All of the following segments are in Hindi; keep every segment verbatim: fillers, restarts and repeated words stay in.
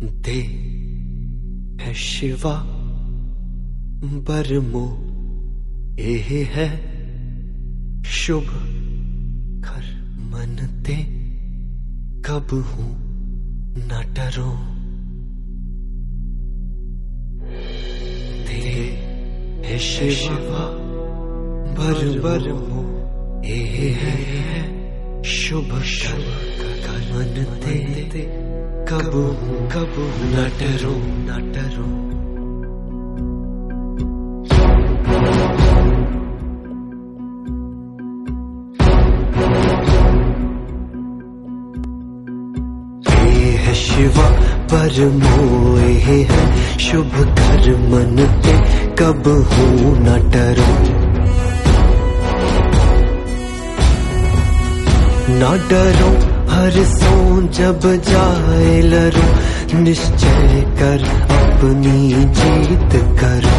दे है शिवा बरमो एह है शुभ कर मनते कब हूं न डरो दे है शिवा बर बरमो एह है शुभ शुभ कर मनते कब हूं कब हूं न डरो न डरो शिवा परमोए है शुभ कर मनते कब हूं न डरो न डरो हर सो जब जाए लरो निश्चय कर अपनी जीत करो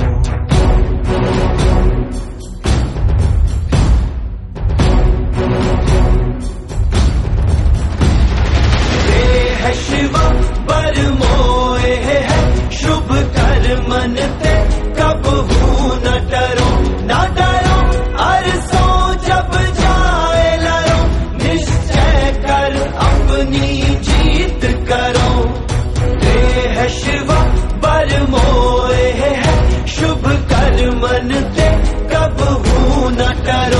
शिवा बरमोए है शुभ कर मनते कब हूं न डरो न डरो हर सो जब जाए लरो निश्चय कर अपनी जीत करो दे है शिवा बरमोए है शुभ कर मनते कब हूं न डरो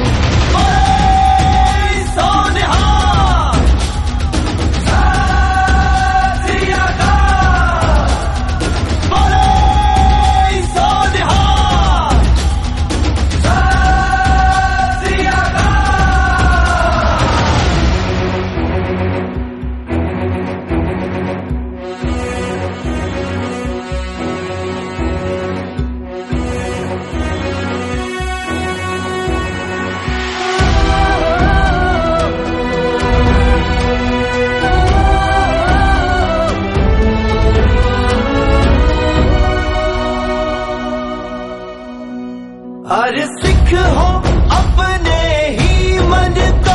हर सिख हो अपने ही मन को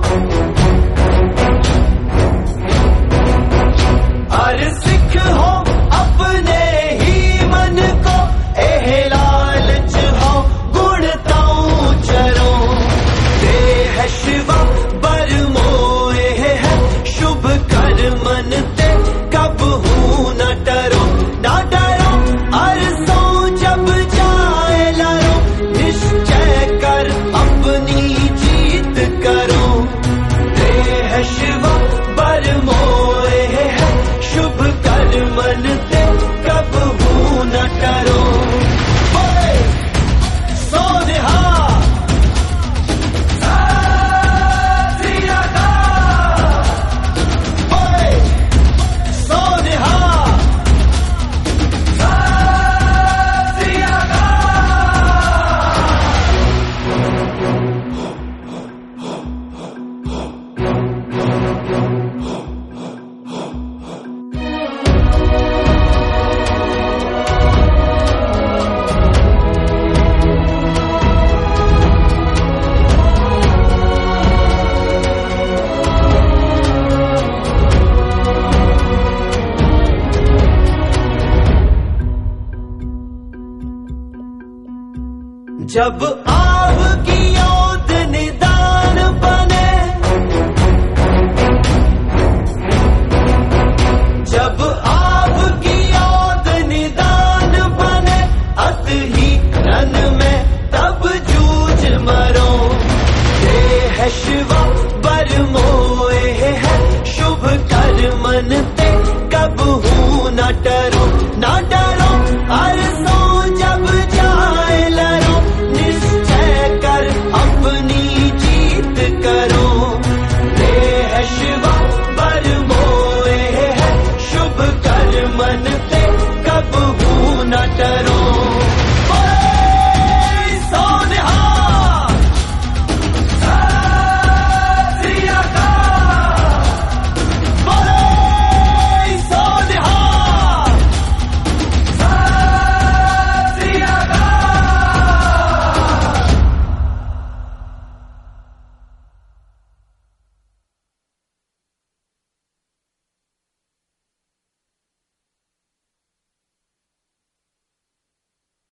हर सिख हो अपने ही मन को एह लालच हो गुण ताऊ चरो दे है शिवा बरमोए है शुभ कर मनते कब हूं न डरो न डरो हर सो जब जाए लरो निश्चय कर अपनी जीत करो दे है शिवा बरमोए है शुभ कर मनते कब हूं न डरो जब आव की ओद निदान बने जब आव की ओद निदान बने अत ही रन में तब जूझ मरो दे है शिवा बरमोए है शुभ कर मनते कब हूं न डरो न डरो हर सो जब जाए लरो निश्चय कर अपनी जीत करो दे है शिवा